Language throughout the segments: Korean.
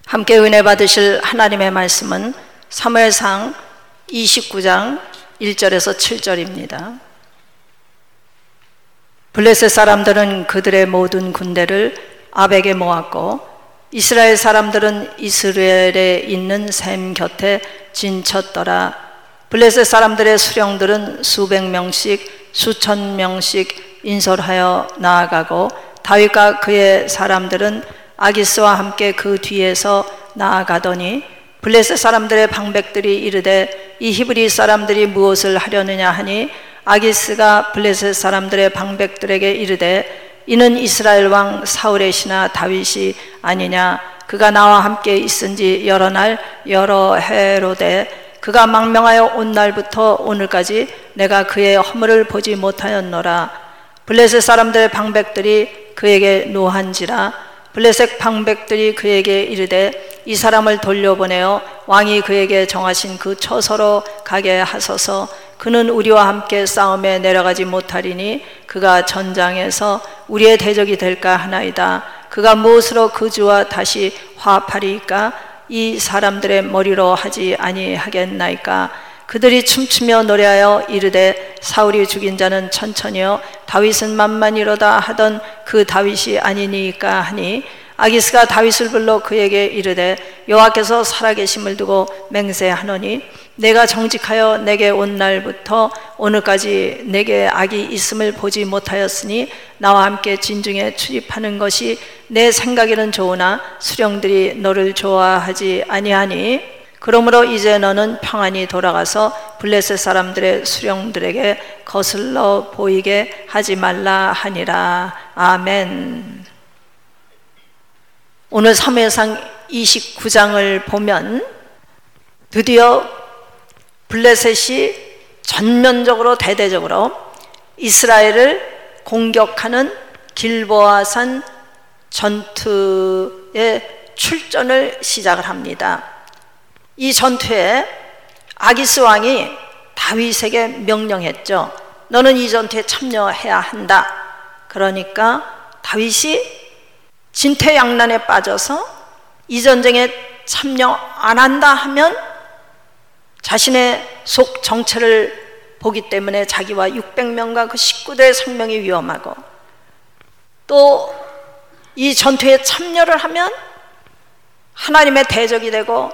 함께 은혜 받으실 하나님의 말씀은 사무엘상 29장 1절에서 7절입니다. 블레셋 사람들은 그들의 모든 군대를 아벡에 모았고 이스라엘 사람들은 이스라엘에 있는 셈 곁에 진쳤더라. 블레셋 사람들의 수령들은 수백 명씩 수천 명씩 인솔하여 나아가고 다윗과 그의 사람들은 아기스와 함께 그 뒤에서 나아가더니 블레셋 사람들의 방백들이 이르되 이 히브리 사람들이 무엇을 하려느냐 하니 아기스가 블레셋 사람들의 방백들에게 이르되 이는 이스라엘 왕 사울의 신하 다윗이 아니냐. 그가 나와 함께 있은지 여러 날 여러 해로되 그가 망명하여 온 날부터 오늘까지 내가 그의 허물을 보지 못하였노라. 블레셋 사람들의 방백들이 그에게 노한지라. 블레셋 방백들이 그에게 이르되 이 사람을 돌려보내어 왕이 그에게 정하신 그 처소로 가게 하소서. 그는 우리와 함께 싸움에 내려가지 못하리니 그가 전장에서 우리의 대적이 될까 하나이다. 그가 무엇으로 그 주와 다시 화합하리이까? 이 사람들의 머리로 하지 아니하겠나이까? 그들이 춤추며 노래하여 이르되 사울이 죽인 자는 천천히요 다윗은 만만이로다 하던 그 다윗이 아니니까 하니 아기스가 다윗을 불러 그에게 이르되 여호와께서 살아계심을 두고 맹세하노니 내가 정직하여 내게 온 날부터 오늘까지 내게 악이 있음을 보지 못하였으니 나와 함께 진중에 출입하는 것이 내 생각에는 좋으나 수령들이 너를 좋아하지 아니하니 그러므로 이제 너는 평안히 돌아가서 블레셋 사람들의 수령들에게 거슬러 보이게 하지 말라 하니라. 아멘. 오늘 사무엘상 29장을 보면 드디어 블레셋이 전면적으로 대대적으로 이스라엘을 공격하는 길보아산 전투의 출전을 시작을 합니다. 이 전투에 아기스 왕이 다윗에게 명령했죠. 너는 이 전투에 참여해야 한다. 그러니까 다윗이 진퇴양난에 빠져서 이 전쟁에 참여 안 한다 하면 자신의 속 정체를 보기 때문에 자기와 600명과 그 식구들의 생명이 위험하고 또 이 전투에 참여를 하면 하나님의 대적이 되고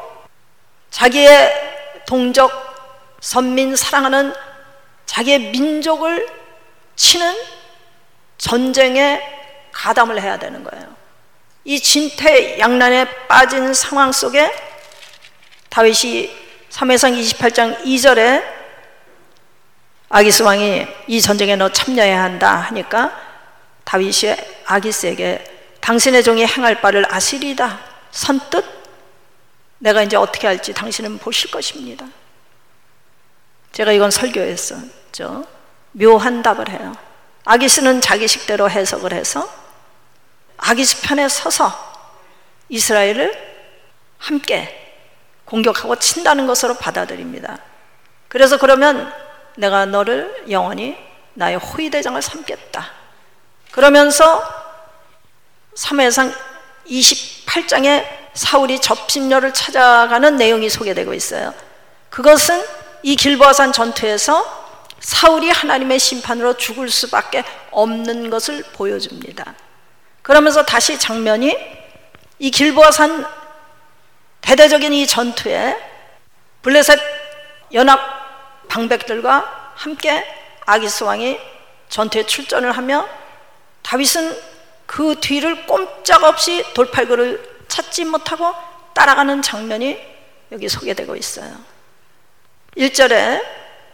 자기의 동족, 선민, 사랑하는 자기의 민족을 치는 전쟁에 가담을 해야 되는 거예요. 이 진퇴양난에 빠진 상황 속에 다윗이 사무엘상 28장 2절에 아기스 왕이 이 전쟁에 너 참여해야 한다 하니까 다윗이 아기스에게 당신의 종이 행할 바를 아시리다. 선뜻 내가 이제 어떻게 할지 당신은 보실 것입니다. 제가 이건 설교했었죠. 묘한 답을 해요. 아기스는 자기 식대로 해석을 해서 아기스 편에 서서 이스라엘을 함께 공격하고 친다는 것으로 받아들입니다. 그래서 그러면 내가 너를 영원히 나의 호위대장을 삼겠다. 그러면서 사무엘상 28장에 사울이 접신녀를 찾아가는 내용이 소개되고 있어요. 그것은 이 길보아산 전투에서 사울이 하나님의 심판으로 죽을 수밖에 없는 것을 보여줍니다. 그러면서 다시 장면이 이 길보아산 대대적인 이 전투에 블레셋 연합 방백들과 함께 아기스 왕이 전투에 출전을 하며 다윗은 그 뒤를 꼼짝없이 돌팔구를 찾지 못하고 따라가는 장면이 여기 소개되고 있어요. 1절에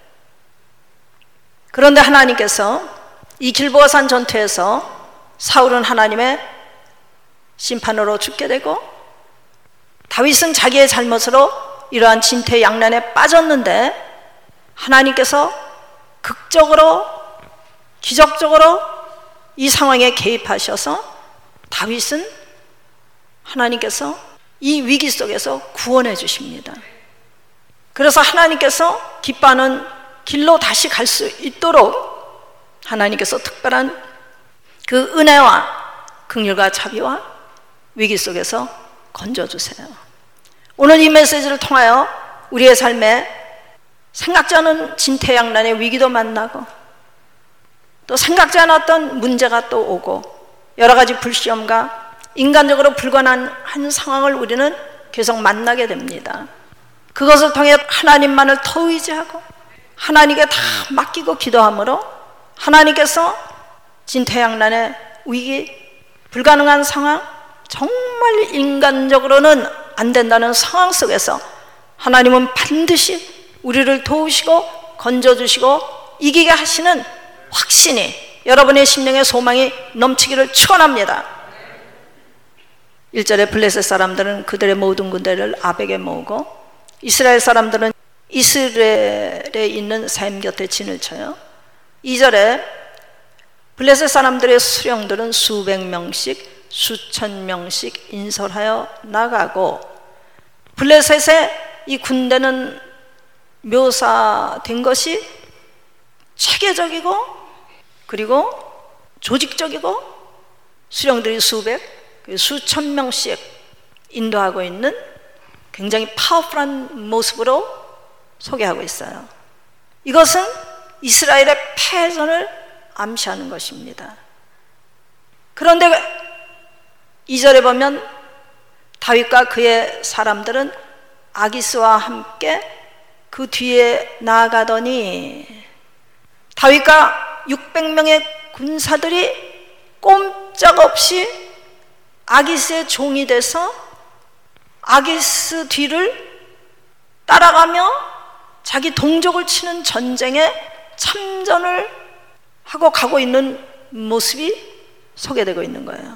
그런데 하나님께서 이 길보아산 전투에서 사울은 하나님의 심판으로 죽게 되고 다윗은 자기의 잘못으로 이러한 진퇴양난에 빠졌는데 하나님께서 극적으로 기적적으로 이 상황에 개입하셔서 다윗은 하나님께서 이 위기 속에서 구원해 주십니다. 그래서 하나님께서 기뻐하는 길로 다시 갈 수 있도록 하나님께서 특별한 그 은혜와 긍휼과 자비와 위기 속에서 건져주세요. 오늘 이 메시지를 통하여 우리의 삶에 생각지 않은 진퇴양난의 위기도 만나고 또 생각지 않았던 문제가 또 오고 여러 가지 불시험과 인간적으로 불가능한 상황을 우리는 계속 만나게 됩니다. 그것을 통해 하나님만을 더 의지하고 하나님께 다 맡기고 기도함으로 하나님께서 진퇴양난의 위기, 불가능한 상황, 정말 인간적으로는 안 된다는 상황 속에서 하나님은 반드시 우리를 도우시고 건져주시고 이기게 하시는 확신이 여러분의 심령의 소망이 넘치기를 축원합니다. 1절에 블레셋 사람들은 그들의 모든 군대를 아벡에 모으고 이스라엘 사람들은 이스라엘에 있는 샘 곁에 진을 쳐요. 2절에 블레셋 사람들의 수령들은 수백 명씩 수천 명씩 인솔하여 나가고 블레셋의 이 군대는 묘사된 것이 체계적이고 그리고 조직적이고 수령들이 수백 수천 명씩 인도하고 있는 굉장히 파워풀한 모습으로 소개하고 있어요. 이것은 이스라엘의 패전을 암시하는 것입니다. 그런데 2절에 보면 다윗과 그의 사람들은 아기스와 함께 그 뒤에 나아가더니 다윗과 600명의 군사들이 꼼짝없이 아기스의 종이 돼서 아기스 뒤를 따라가며 자기 동족을 치는 전쟁에 참전을 하고 가고 있는 모습이 소개되고 있는 거예요.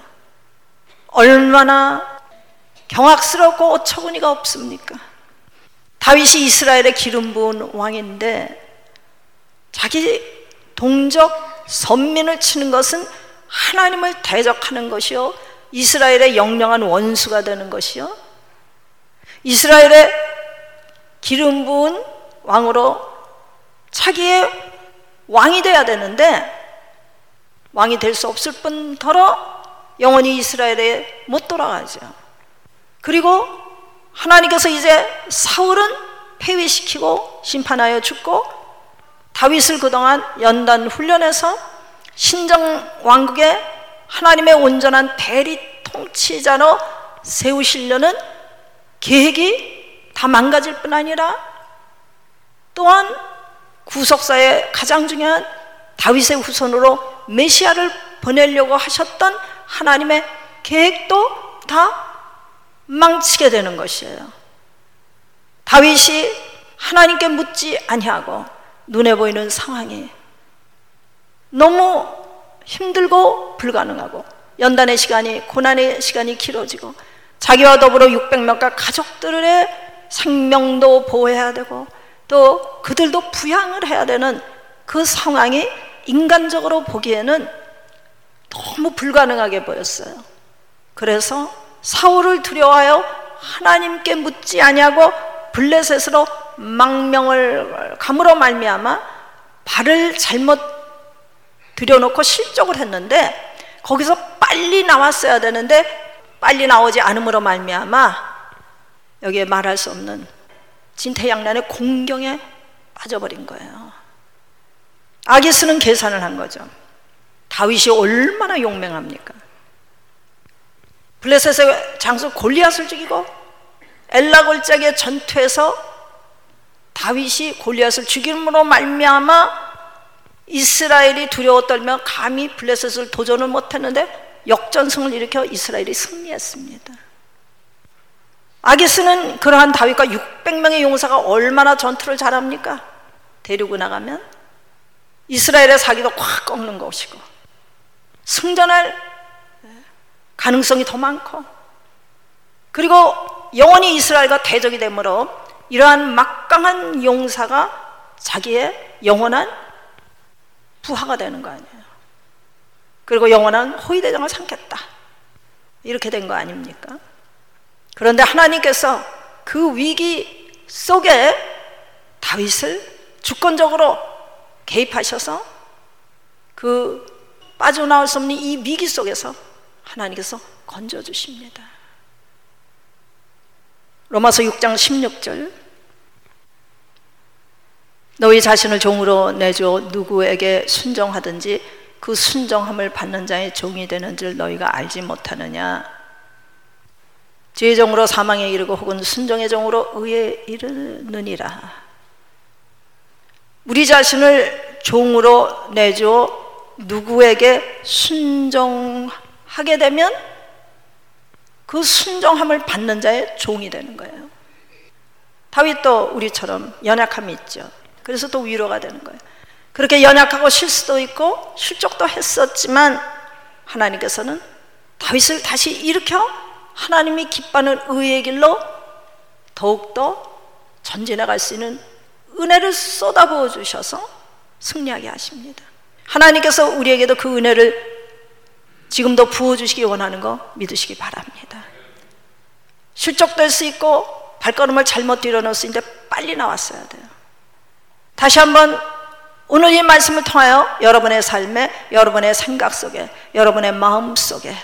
얼마나 경악스럽고 어처구니가 없습니까? 다윗이 이스라엘의 기름 부은 왕인데 자기 동족 선민을 치는 것은 하나님을 대적하는 것이요 이스라엘의 영영한 원수가 되는 것이요 이스라엘의 기름 부은 왕으로 자기의 왕이 돼야 되는데 왕이 될 수 없을 뿐더러 영원히 이스라엘에 못 돌아가죠. 그리고 하나님께서 이제 사울은 폐위시키고 심판하여 죽고 다윗을 그동안 연단 훈련해서 신정 왕국의 하나님의 온전한 대리 통치자로 세우시려는 계획이 다 망가질 뿐 아니라 또한 구속사의 가장 중요한 다윗의 후손으로 메시아를 보내려고 하셨던 하나님의 계획도 다 망치게 되는 것이에요. 다윗이 하나님께 묻지 아니하고 눈에 보이는 상황이 너무 힘들고 불가능하고 연단의 시간이 고난의 시간이 길어지고 자기와 더불어 600명과 가족들의 생명도 보호해야 되고 또 그들도 부양을 해야 되는 그 상황이 인간적으로 보기에는 너무 불가능하게 보였어요. 그래서 사울을 두려워하여 하나님께 묻지 아니하고 블레셋으로 망명을 감으로 말미암아 발을 잘못 들여놓고 실족을 했는데 거기서 빨리 나왔어야 되는데 빨리 나오지 않음으로 말미암아 여기에 말할 수 없는 진퇴양난의 공경에 빠져버린 거예요. 아기스는 계산을 한 거죠. 다윗이 얼마나 용맹합니까? 블레셋의 장수 골리앗을 죽이고 엘라 골짜기의 전투에서 다윗이 골리앗을 죽임으로 말미암아 이스라엘이 두려워 떨며 감히 블레셋을 도전을 못했는데 역전승을 일으켜 이스라엘이 승리했습니다. 아기스는 그러한 다윗과 600명의 용사가 얼마나 전투를 잘합니까? 데리고 나가면 이스라엘의 사기도 확 꺾는 것이고 승전할 가능성이 더 많고 그리고 영원히 이스라엘과 대적이 되므로 이러한 막강한 용사가 자기의 영원한 부하가 되는 거 아니에요. 그리고 영원한 호위대장을 삼겠다 이렇게 된 거 아닙니까? 그런데 하나님께서 그 위기 속에 다윗을 주권적으로 개입하셔서 그 빠져나올 수 없는 이 위기 속에서 하나님께서 건져주십니다. 로마서 6장 16절, 너희 자신을 종으로 내줘 누구에게 순종하든지 그 순종함을 받는 자의 종이 되는 줄 너희가 알지 못하느냐. 죄의 종으로 사망에 이르고 혹은 순종의 종으로 의에 이르느니라. 우리 자신을 종으로 내줘 누구에게 순종하게 되면 그 순종함을 받는 자의 종이 되는 거예요. 다윗도 우리처럼 연약함이 있죠. 그래서 또 위로가 되는 거예요. 그렇게 연약하고 실수도 있고 실족도 했었지만 하나님께서는 다윗을 다시 일으켜 하나님이 기뻐하는 의의 길로 더욱더 전진해 갈 수 있는 은혜를 쏟아부어 주셔서 승리하게 하십니다. 하나님께서 우리에게도 그 은혜를 지금도 부어주시기 원하는 거 믿으시기 바랍니다. 실족될 수 있고 발걸음을 잘못 들여놓을 수 있는데 빨리 나왔어야 돼요. 다시 한번 오늘 이 말씀을 통하여 여러분의 삶에, 여러분의 생각 속에, 여러분의 마음 속에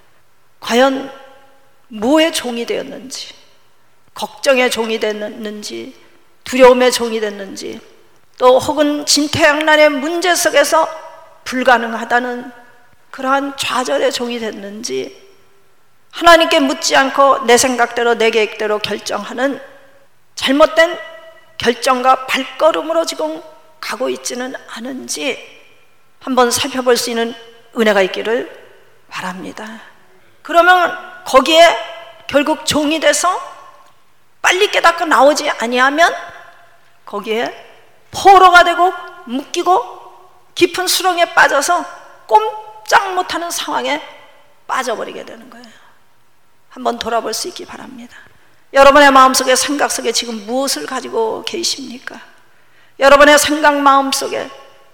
과연 무엇의 종이 되었는지, 걱정의 종이 됐는지, 두려움의 종이 됐는지, 또 혹은 진퇴양난의 문제 속에서 불가능하다는 그러한 좌절의 종이 됐는지, 하나님께 묻지 않고 내 생각대로 내 계획대로 결정하는 잘못된 결정과 발걸음으로 지금 가고 있지는 않은지 한번 살펴볼 수 있는 은혜가 있기를 바랍니다. 그러면 거기에 결국 종이 돼서 빨리 깨닫고 나오지 아니하면 거기에 포로가 되고 묶이고 깊은 수렁에 빠져서 꼼짝 못하는 상황에 빠져버리게 되는 거예요. 한번 돌아볼 수 있기 바랍니다. 여러분의 마음속에, 생각 속에 지금 무엇을 가지고 계십니까? 여러분의 생각, 마음속에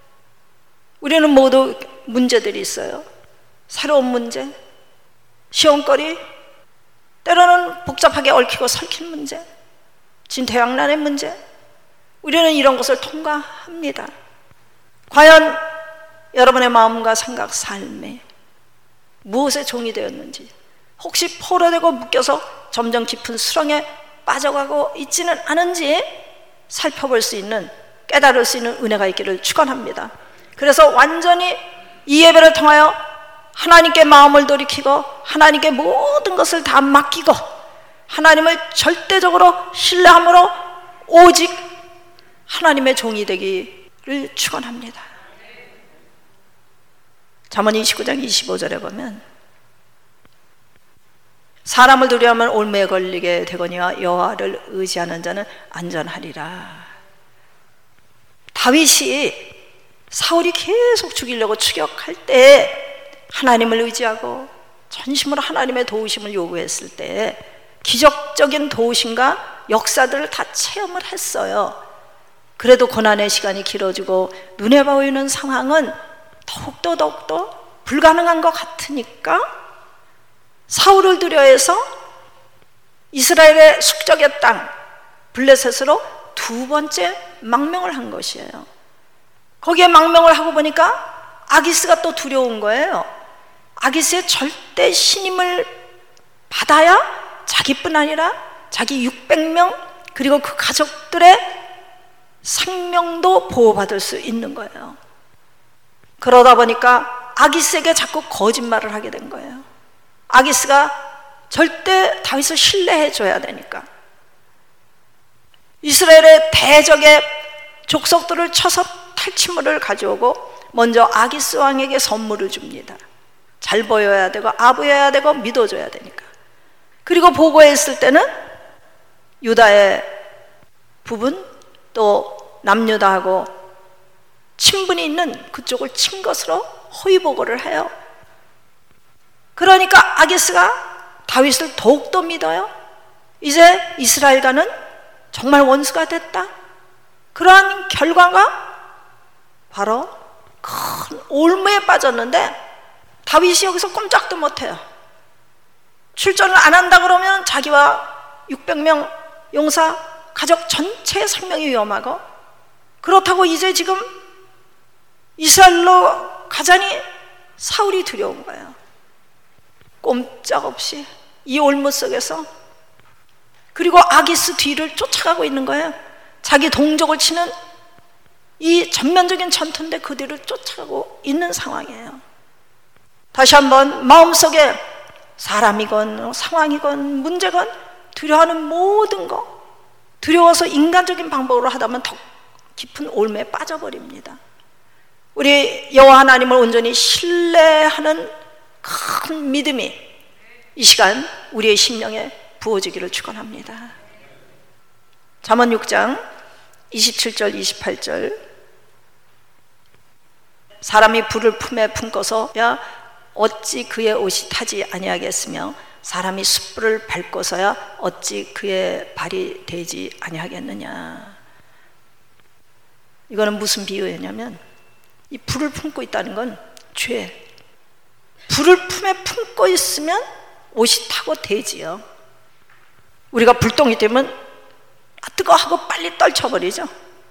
우리는 모두 문제들이 있어요. 새로운 문제, 시험거리, 때로는 복잡하게 얽히고 설킨 문제, 진퇴양난의 문제, 우리는 이런 것을 통과합니다. 과연 여러분의 마음과 생각, 삶에 무엇의 종이 되었는지, 혹시 포로되고 묶여서 점점 깊은 수렁에 빠져가고 있지는 않은지 살펴볼 수 있는, 깨달을 수 있는 은혜가 있기를 축원합니다. 그래서 완전히 이 예배를 통하여 하나님께 마음을 돌이키고 하나님께 모든 것을 다 맡기고 하나님을 절대적으로 신뢰함으로 오직 하나님의 종이 되기를 축원합니다. 잠언 29장 25절에 보면 사람을 두려워하면 올무에 걸리게 되거니와 여호와를 의지하는 자는 안전하리라. 다윗이 사울이 계속 죽이려고 추격할 때 하나님을 의지하고 전심으로 하나님의 도우심을 요구했을 때 기적적인 도우심과 역사들을 다 체험을 했어요. 그래도 고난의 시간이 길어지고 눈에 보이는 상황은 더욱더 불가능한 것 같으니까 사울을 두려워해서 이스라엘의 숙적의 땅 블레셋으로 두 번째 망명을 한 것이에요. 거기에 망명을 하고 보니까 아기스가 또 두려운 거예요. 아기스의 절대 신임을 받아야 자기뿐 아니라 자기 600명 그리고 그 가족들의 생명도 보호받을 수 있는 거예요. 그러다 보니까 아기스에게 자꾸 거짓말을 하게 된 거예요. 아기스가 절대 다윗을 신뢰해 줘야 되니까 이스라엘의 대적의 족속들을 쳐서 탈취물을 가져오고 먼저 아기스 왕에게 선물을 줍니다. 잘 보여야 되고 아부여야 되고 믿어줘야 되니까. 그리고 보고했을 때는 유다의 부분 또 남유다하고 친분이 있는 그쪽을 친 것으로 허위 보고를 해요. 그러니까 아기스가 다윗을 더욱더 믿어요. 이제 이스라엘과는 정말 원수가 됐다. 그러한 결과가 바로 큰 올무에 빠졌는데 다윗이 여기서 꼼짝도 못해요. 출전을 안 한다 그러면 자기와 600명 용사 가족 전체의 생명이 위험하고, 그렇다고 이제 지금 이스라엘로 가자니 사울이 두려운 거예요. 꼼짝없이 이 올무 속에서 그리고 아기스 뒤를 쫓아가고 있는 거예요. 자기 동족을 치는 이 전면적인 전투인데 그 뒤를 쫓아가고 있는 상황이에요. 다시 한번 마음속에 사람이건 상황이건 문제건 두려워하는 모든 거, 두려워서 인간적인 방법으로 하다면 더 깊은 올매에 빠져버립니다. 우리 여호와 하나님을 온전히 신뢰하는 큰 믿음이 이 시간 우리의 심령에 부어지기를 축원합니다. 잠언 6장 27절 28절 사람이 불을 품에 품고서야 어찌 그의 옷이 타지 아니하겠으며 사람이 숯불을 밟고서야 어찌 그의 발이 되지 아니하겠느냐. 이거는 무슨 비유였냐면 이 불을 품고 있다는 건 죄. 불을 품에 품고 있으면 옷이 타고 되지요. 우리가 불똥이 되면 뜨거워 하고 빨리 떨쳐버리죠.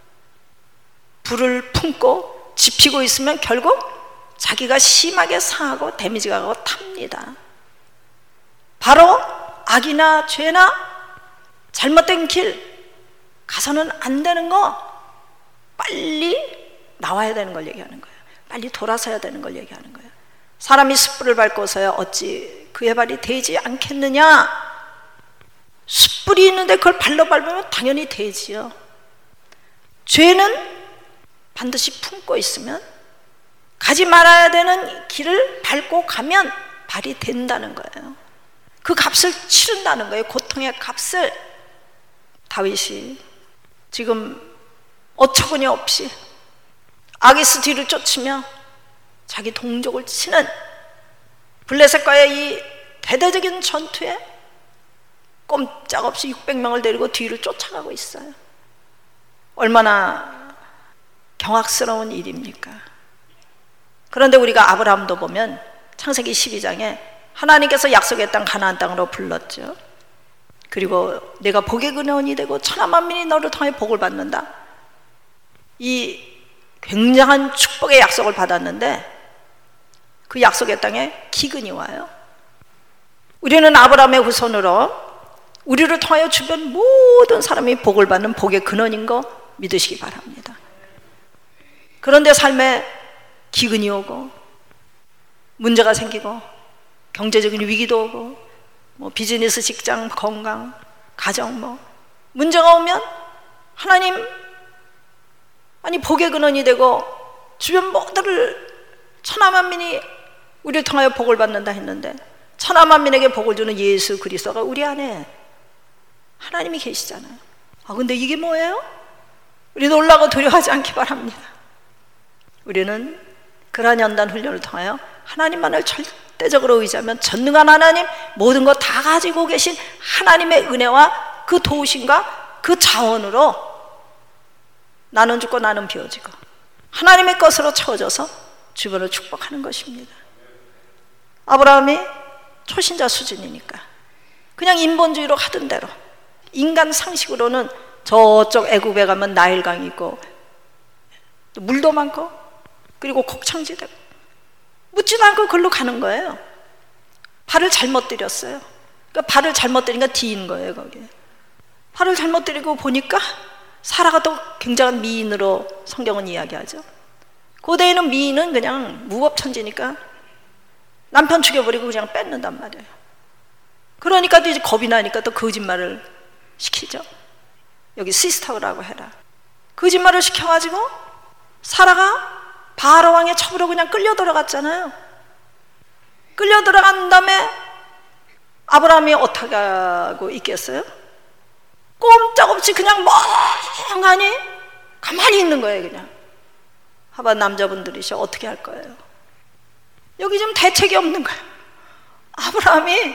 불을 품고 지피고 있으면 결국 자기가 심하게 상하고 데미지가 가고 탑니다. 바로 악이나 죄나 잘못된 길 가서는 안 되는 거 빨리 나와야 되는 걸 얘기하는 거예요. 빨리 돌아서야 되는 걸 얘기하는 거예요. 사람이 숯불을 밟고서야 어찌 그의 발이 되지 않겠느냐. 숯불이 있는데 그걸 발로 밟으면 당연히 되지요. 죄는 반드시 품고 있으면 가지 말아야 되는 길을 밟고 가면 발이 된다는 거예요. 그 값을 치른다는 거예요. 고통의 값을. 다윗이 지금 어처구니 없이 아기스 뒤를 쫓으며 자기 동족을 치는 블레셋과의 이 대대적인 전투에 꼼짝없이 600명을 데리고 뒤를 쫓아가고 있어요. 얼마나 경악스러운 일입니까? 그런데 우리가 아브라함도 보면 창세기 12장에 하나님께서 약속의 땅 가나안 땅으로 불렀죠. 그리고 내가 복의 근원이 되고 천하만민이 너를 통해 복을 받는다. 이 굉장한 축복의 약속을 받았는데 그 약속의 땅에 기근이 와요. 우리는 아브라함의 후손으로 우리를 통하여 주변 모든 사람이 복을 받는 복의 근원인 거 믿으시기 바랍니다. 그런데 삶에 기근이 오고 문제가 생기고 경제적인 위기도 오고 뭐 비즈니스, 직장, 건강, 가정 뭐 문제가 오면 하나님 아니 복의 근원이 되고 주변 모두를 천하만민이 우리를 통하여 복을 받는다 했는데 천하만민에게 복을 주는 예수 그리스도가 우리 안에 하나님이 계시잖아요. 근데 이게 뭐예요? 우리 놀라고 두려워하지 않기 바랍니다. 우리는 그러한 연단 훈련을 통하여 하나님만을 절대적으로 의지하면 전능한 하나님, 모든 것 다 가지고 계신 하나님의 은혜와 그 도우심과 그 자원으로 나는 죽고 나는 비워지고 하나님의 것으로 채워져서 주변을 축복하는 것입니다. 아브라함이 초신자 수준이니까 그냥 인본주의로 하던 대로 인간 상식으로는 저쪽 애굽에 가면 나일강이 있고 또 물도 많고 그리고 곡창지대고 묻지도 않고 글로 가는 거예요. 발을 잘못 들였어요. 그러니까 발을 잘못 들이니까 뒤인 거예요. 거기에 발을 잘못 들이고 보니까 사라가 또 굉장한 미인으로 성경은 이야기하죠. 고대에는 미인은 그냥 무법천지니까 남편 죽여버리고 그냥 뺏는단 말이에요. 그러니까 또 이제 겁이 나니까 또 거짓말을 시키죠. 여기 시스터라고 해라. 거짓말을 시켜가지고 사라가 바로 왕의 첩으로 그냥 끌려 들어갔잖아요. 끌려 들어간 다음에 아브라함이 어떻게 하고 있겠어요? 꼼짝없이 그냥 멍하니 가만히 있는 거예요. 그냥 하바 남자분들이셔 어떻게 할 거예요? 여기 좀 대책이 없는 거예요. 아브라함이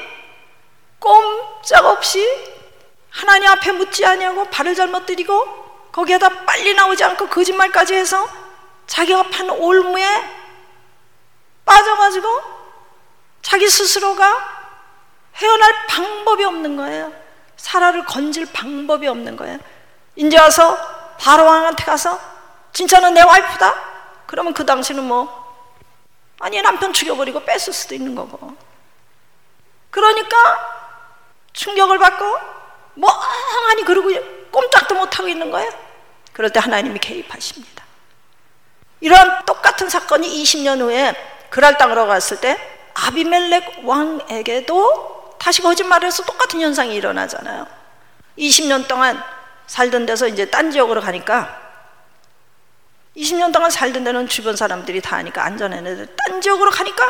꼼짝없이 하나님 앞에 묻지 아니하고 발을 잘못 들이고 거기에다 빨리 나오지 않고 거짓말까지 해서 자기가 판 올무에 빠져가지고 자기 스스로가 헤어날 방법이 없는 거예요. 사라를 건질 방법이 없는 거예요. 이제 와서 바로 왕한테 가서 진짜는 내 와이프다? 그러면 그 당시는 뭐 아니 남편 죽여버리고 뺐을 수도 있는 거고. 그러니까 충격을 받고 가만히 그러고 꼼짝도 못하고 있는 거예요. 그럴 때 하나님이 개입하십니다. 이러한 똑같은 사건이 20년 후에 그랄 땅으로 갔을 때 아비멜렉 왕에게도 다시 거짓말을 해서 똑같은 현상이 일어나잖아요. 20년 동안 살던 데서 이제 딴 지역으로 가니까 20년 동안 살던 데는 주변 사람들이 다 아니까 안전했는데 딴 지역으로 가니까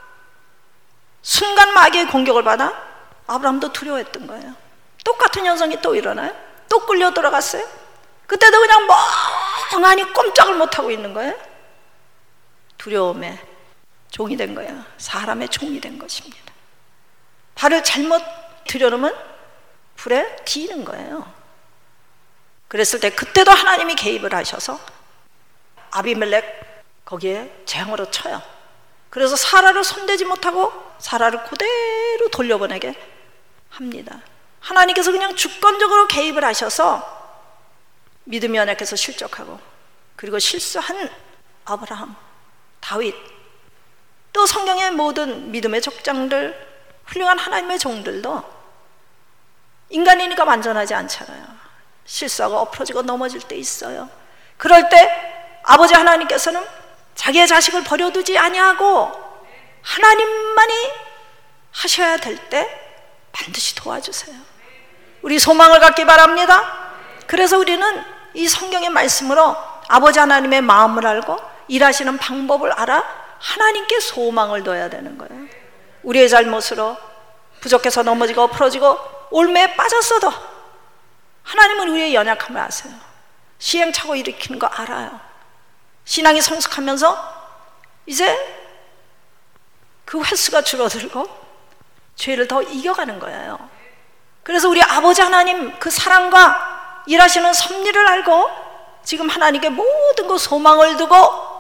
순간 마귀의 공격을 받아 아브라함도 두려워했던 거예요. 똑같은 현상이 또 일어나요. 또 끌려 들어갔어요. 그때도 그냥 멍하니 꼼짝을 못하고 있는 거예요. 두려움에 종이 된 거예요. 사람의 종이 된 것입니다. 발을 잘못 들여놓으면 불에 튀는 거예요. 그랬을 때 그때도 하나님이 개입을 하셔서 아비멜렉 거기에 재앙으로 쳐요. 그래서 사라를 손대지 못하고 사라를 그대로 돌려보내게 합니다. 하나님께서 그냥 주권적으로 개입을 하셔서 믿음이 연약해서 실족하고 그리고 실수한 아브라함, 다윗, 또 성경의 모든 믿음의 족장들, 훌륭한 하나님의 종들도 인간이니까 완전하지 않잖아요. 실수하고 엎어지고 넘어질 때 있어요. 그럴 때 아버지 하나님께서는 자기의 자식을 버려두지 아니하고 하나님만이 하셔야 될 때 반드시 도와주세요. 우리 소망을 갖기 바랍니다. 그래서 우리는 이 성경의 말씀으로 아버지 하나님의 마음을 알고 일하시는 방법을 알아 하나님께 소망을 둬야 되는 거예요. 우리의 잘못으로 부족해서 넘어지고 엎어지고 올매에 빠졌어도 하나님은 우리의 연약함을 아세요. 시행착오 일으키는 거 알아요. 신앙이 성숙하면서 이제 그 횟수가 줄어들고 죄를 더 이겨가는 거예요. 그래서 우리 아버지 하나님 그 사랑과 일하시는 섭리를 알고 지금 하나님께 모든 그 소망을 두고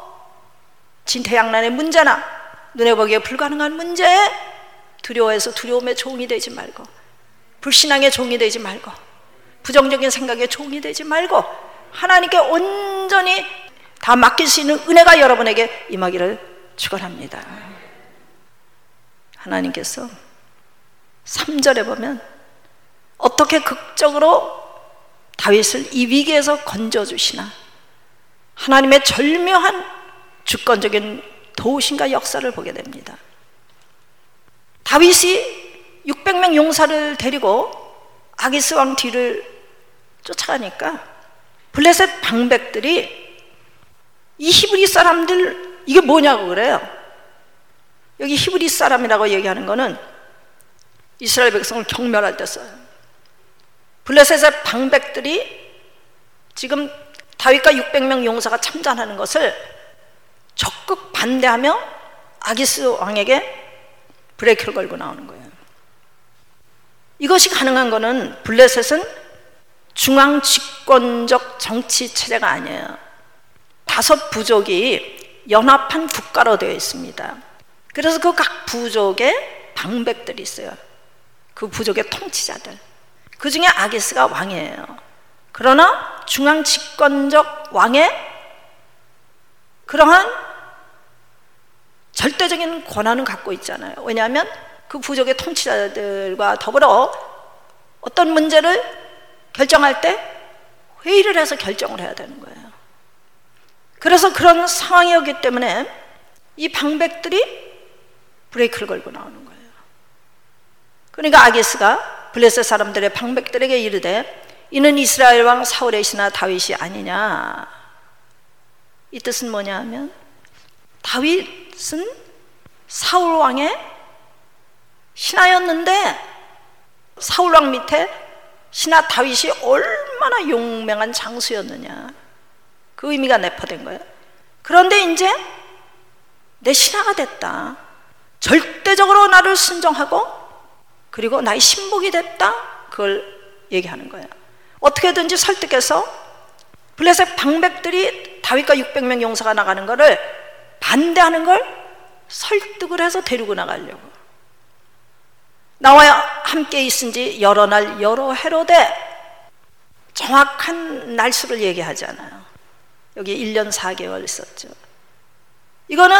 진퇴양난의 문제나 눈에 보기에 불가능한 문제에 두려워해서 두려움의 종이 되지 말고 불신앙의 종이 되지 말고 부정적인 생각의 종이 되지 말고 하나님께 온전히 다 맡길 수 있는 은혜가 여러분에게 임하기를 축원합니다. 하나님께서 3절에 보면 어떻게 극적으로 다윗을 이 위기에서 건져주시나 하나님의 절묘한 주권적인 도우심과 역사를 보게 됩니다. 다윗이 600명 용사를 데리고 아기스 왕 뒤를 쫓아가니까 블레셋 방백들이 이 히브리 사람들 이게 뭐냐고 그래요. 여기 히브리 사람이라고 얘기하는 거는 이스라엘 백성을 경멸할 때 써요. 블레셋의 방백들이 지금 다윗과 600명 용사가 참전하는 것을 적극 반대하며 아기스 왕에게 브레이크를 걸고 나오는 거예요. 이것이 가능한 거는 블레셋은 중앙 집권적 정치 체제가 아니에요. 5 부족이 연합한 국가로 되어 있습니다. 그래서 그 각 부족에 방백들이 있어요. 그 부족의 통치자들. 그 중에 아기스가 왕이에요. 그러나 중앙 집권적 왕의 그러한 절대적인 권한은 갖고 있잖아요. 왜냐하면 그 부족의 통치자들과 더불어 어떤 문제를 결정할 때 회의를 해서 결정을 해야 되는 거예요. 그래서 그런 상황이었기 때문에 이 방백들이 브레이크를 걸고 나오는 거예요. 그러니까 아기스가 블레셋 사람들의 방백들에게 이르되 이는 이스라엘 왕 사울의 신하 다윗이 아니냐. 이 뜻은 뭐냐 하면 다윗은 사울 왕의 신하였는데 사울 왕 밑에 신하 다윗이 얼마나 용맹한 장수였느냐. 그 의미가 내포된 거예요. 그런데 이제 내 신하가 됐다. 절대적으로 나를 순종하고 그리고 나의 신복이 됐다. 그걸 얘기하는 거예요. 어떻게든지 설득해서 블레셋 방백들이 다윗과 600명 용사가 나가는 거를 반대하는 걸 설득을 해서 데리고 나가려고. 나와 함께 있은 지 여러 날 여러 해로되 정확한 날수를 얘기하지 않아요. 여기 1년 4개월 있었죠. 이거는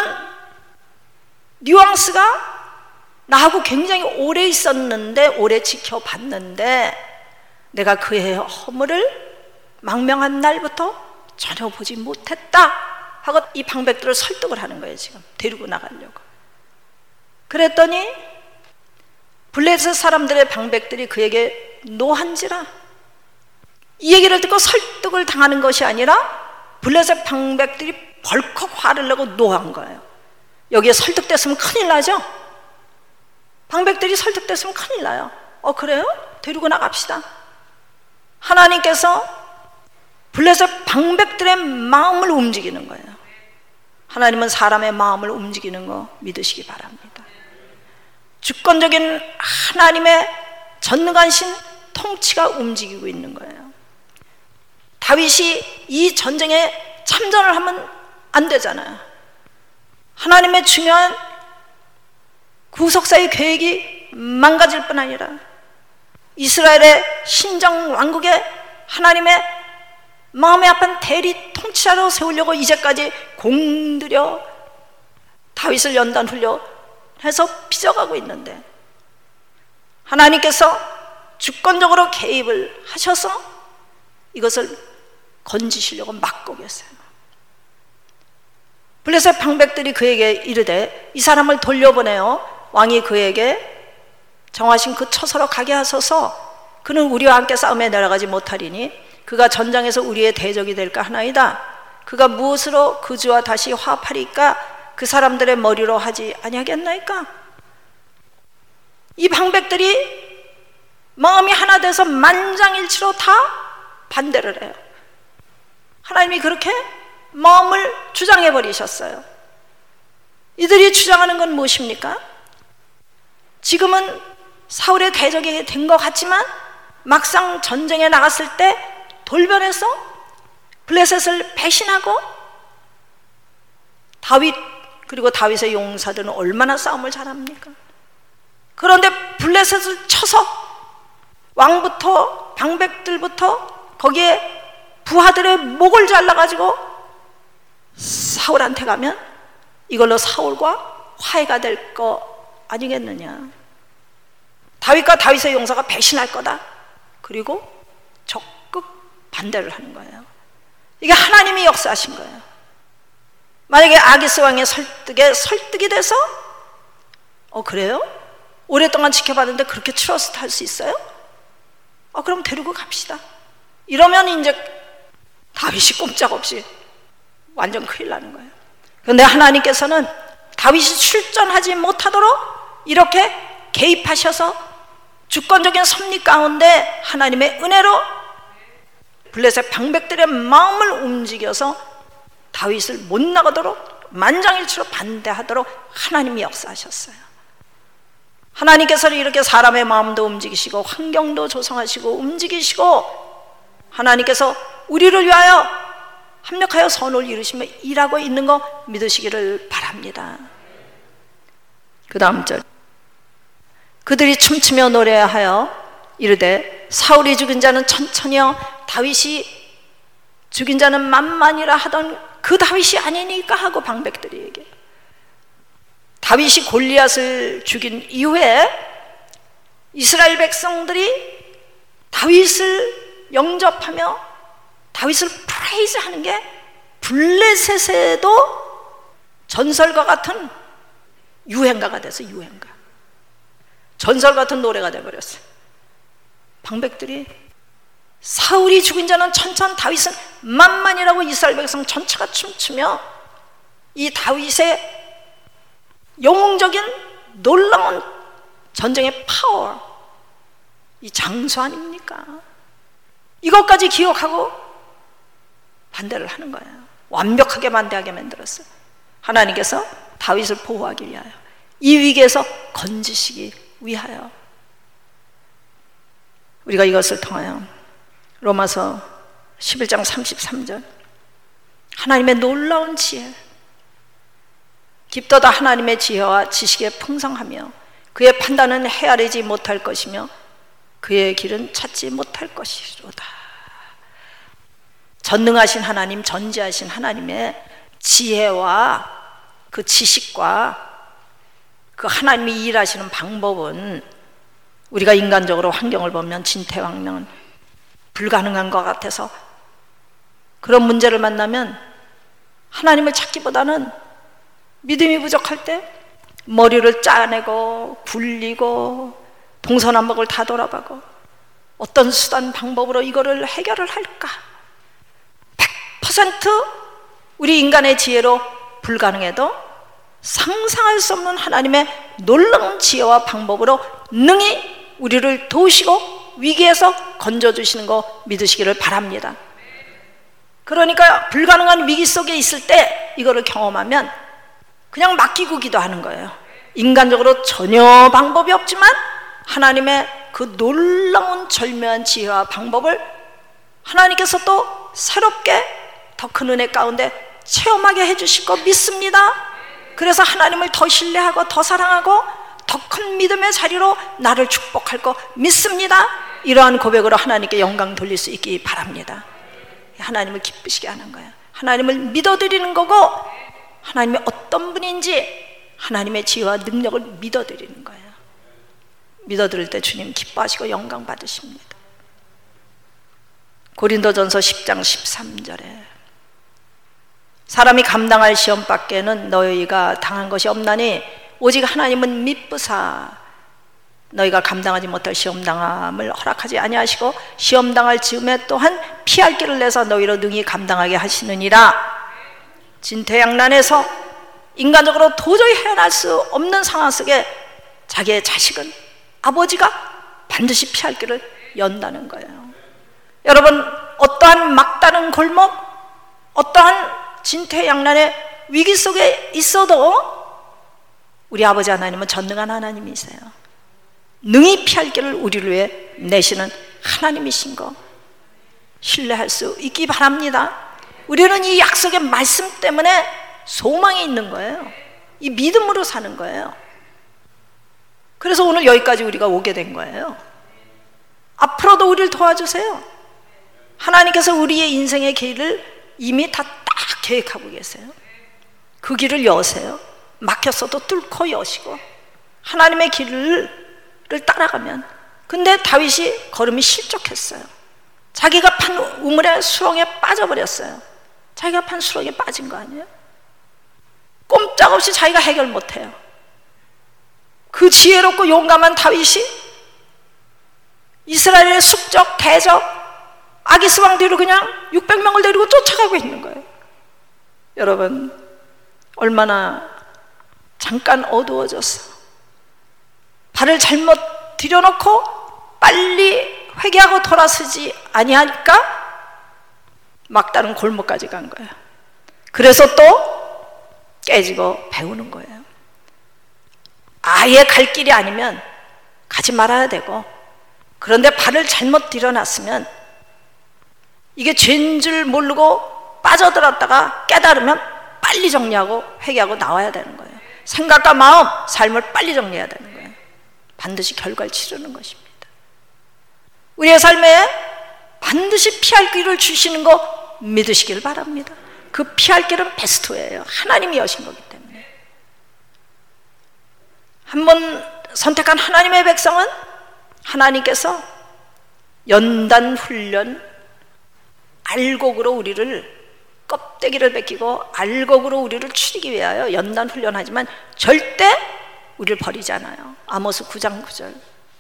뉘앙스가 나하고 굉장히 오래 있었는데 오래 지켜봤는데 내가 그의 허물을 망명한 날부터 전혀 보지 못했다 하고 이 방백들을 설득을 하는 거예요. 지금 데리고 나가려고. 그랬더니 블레셋 사람들의 방백들이 그에게 노한지라. 이 얘기를 듣고 설득을 당하는 것이 아니라 블레셋 방백들이 벌컥 화를 내고 노한 거예요. 여기에 설득됐으면 큰일 나죠. 방백들이 설득됐으면 큰일 나요. 그래요? 데리고 나갑시다. 하나님께서 블레셋 방백들의 마음을 움직이는 거예요. 하나님은 사람의 마음을 움직이는 거 믿으시기 바랍니다. 주권적인 하나님의 전능하신 통치가 움직이고 있는 거예요. 다윗이 이 전쟁에 참전을 하면 안 되잖아요. 하나님의 중요한 구속사의 계획이 망가질 뿐 아니라 이스라엘의 신정 왕국에 하나님의 마음에 아픈 대리 통치자로 세우려고 이제까지 공들여 다윗을 연단 훈련 해서 빚어가고 있는데 하나님께서 주권적으로 개입을 하셔서 이것을 건지시려고 막고 계세요. 블레셋 방백들이 그에게 이르되 이 사람을 돌려보내어 왕이 그에게 정하신 그 처소로 가게 하소서. 그는 우리와 함께 싸움에 내려가지 못하리니 그가 전장에서 우리의 대적이 될까 하나이다. 그가 무엇으로 그주와 다시 화합하리까? 그 사람들의 머리로 하지 아니하겠나이까? 이 방백들이 마음이 하나 돼서 만장일치로 다 반대를 해요. 하나님이 그렇게 마음을 주장해 버리셨어요. 이들이 주장하는 건 무엇입니까? 지금은 사울의 대적이 된 것 같지만 막상 전쟁에 나갔을 때 돌변해서 블레셋을 배신하고 다윗 그리고 다윗의 용사들은 얼마나 싸움을 잘합니까? 그런데 블레셋을 쳐서 왕부터 방백들부터 거기에 부하들의 목을 잘라가지고 사울한테 가면 이걸로 사울과 화해가 될 거 아니겠느냐. 다윗과 다윗의 용사가 배신할 거다. 그리고 적극 반대를 하는 거예요. 이게 하나님이 역사하신 거예요. 만약에 아기스 왕의 설득이 돼서 그래요? 오랫동안 지켜봤는데 그렇게 트러스트 할 수 있어요? 그럼 데리고 갑시다. 이러면 이제 다윗이 꼼짝없이 완전 큰일 나는 거예요. 그런데 하나님께서는 다윗이 출전하지 못하도록 이렇게 개입하셔서 주권적인 섭리 가운데 하나님의 은혜로 블레셋 방백들의 마음을 움직여서 다윗을 못 나가도록 만장일치로 반대하도록 하나님이 역사하셨어요. 하나님께서는 이렇게 사람의 마음도 움직이시고 환경도 조성하시고 움직이시고 하나님께서 우리를 위하여 합력하여 선을 이루시며 일하고 있는 거 믿으시기를 바랍니다. 그 다음 절, 그들이 춤추며 노래하여 이르되 사울이 죽인 자는 천천히요 다윗이 죽인 자는 만만이라 하던 그 다윗이 아니니까 하고 방백들이 얘기해요. 다윗이 골리앗을 죽인 이후에 이스라엘 백성들이 다윗을 영접하며 다윗을 프레이즈하는 게 블레셋에도 전설과 같은 유행가가 돼서 유행가, 전설 같은 노래가 돼버렸어요. 방백들이 사울이 죽인 자는 천천 다윗은 만만이라고 이스라엘 백성 전체가 춤추며 이 다윗의 영웅적인 놀라운 전쟁의 파워, 이 장수 아닙니까? 이것까지 기억하고 반대를 하는 거예요. 완벽하게 반대하게 만들었어요. 하나님께서 다윗을 보호하기 위하여, 이 위기에서 건지시기 위하여. 우리가 이것을 통하여 로마서 11장 33절 하나님의 놀라운 지혜, 깊도다 하나님의 지혜와 지식에 풍성하며 그의 판단은 헤아리지 못할 것이며 그의 길은 찾지 못할 것이로다. 전능하신 하나님, 전지하신 하나님의 지혜와 그 지식과 그 하나님이 일하시는 방법은 우리가 인간적으로 환경을 보면 진퇴황명, 불가능한 것 같아서 그런 문제를 만나면 하나님을 찾기보다는 믿음이 부족할 때 머리를 짜내고 굴리고 동서남북을 다 돌아보고 어떤 수단 방법으로 이거를 해결을 할까? 100% 우리 인간의 지혜로 불가능해도 상상할 수 없는 하나님의 놀라운 지혜와 방법으로 능히 우리를 도우시고 위기에서 건져주시는 거 믿으시기를 바랍니다. 그러니까 불가능한 위기 속에 있을 때 이거를 경험하면 그냥 맡기고 기도하는 거예요. 인간적으로 전혀 방법이 없지만 하나님의 그 놀라운 절묘한 지혜와 방법을 하나님께서 또 새롭게 더 큰 은혜 가운데 체험하게 해주실 거 믿습니다. 그래서 하나님을 더 신뢰하고 더 사랑하고 더 큰 믿음의 자리로 나를 축복할 거 믿습니다. 이러한 고백으로 하나님께 영광 돌릴 수 있기 바랍니다. 하나님을 기쁘시게 하는 거예요. 하나님을 믿어드리는 거고 하나님이 어떤 분인지 하나님의 지혜와 능력을 믿어드리는 거예요. 믿어드릴 때 주님 기뻐하시고 영광 받으십니다. 고린도전서 10장 13절에 사람이 감당할 시험 밖에는 너희가 당한 것이 없나니 오직 하나님은 미쁘사 너희가 감당하지 못할 시험당함을 허락하지 아니하시고 시험당할 즈음에 또한 피할 길을 내서 너희로 능히 감당하게 하시느니라. 진퇴양난에서 인간적으로 도저히 헤어날 수 없는 상황 속에 자기의 자식은 아버지가 반드시 피할 길을 연다는 거예요. 여러분, 어떠한 막다른 골목, 어떠한 진퇴양난의 위기 속에 있어도 우리 아버지 하나님은 전능한 하나님이세요. 능히 피할 길을 우리를 위해 내시는 하나님이신 거 신뢰할 수 있기 바랍니다. 우리는 이 약속의 말씀 때문에 소망이 있는 거예요. 이 믿음으로 사는 거예요. 그래서 오늘 여기까지 우리가 오게 된 거예요. 앞으로도 우리를 도와주세요. 하나님께서 우리의 인생의 길을 이미 다 딱 계획하고 계세요. 그 길을 여세요. 막혔어도 뚫고 여시고 하나님의 길을 따라가면. 근데 다윗이 걸음이 실족했어요. 자기가 판 우물의 수렁에 빠져버렸어요. 자기가 판 수렁에 빠진 거 아니에요? 꼼짝없이 자기가 해결 못해요. 그 지혜롭고 용감한 다윗이 이스라엘의 숙적, 대적 아기스 왕 뒤로 그냥 600명을 데리고 쫓아가고 있는 거예요. 여러분, 얼마나 잠깐 어두워졌어. 발을 잘못 들여놓고 빨리 회개하고 돌아서지 아니하니까 막다른 골목까지 간 거예요. 그래서 또 깨지고 배우는 거예요. 아예 갈 길이 아니면 가지 말아야 되고, 그런데 발을 잘못 들여놨으면 이게 죄인 줄 모르고 빠져들었다가 깨달으면 빨리 정리하고 회개하고 나와야 되는 거예요. 생각과 마음, 삶을 빨리 정리해야 되는 거예요. 반드시 결과를 치르는 것입니다. 우리의 삶에 반드시 피할 길을 주시는 거 믿으시길 바랍니다. 그 피할 길은 베스트예요. 하나님이 여신 거기 때문에. 한번 선택한 하나님의 백성은 하나님께서 연단 훈련, 알곡으로 우리를 껍데기를 벗기고 알곡으로 우리를 추리기 위하여 연단 훈련하지만 절대 우리를 버리지 않아요. 아모스 9장 9절.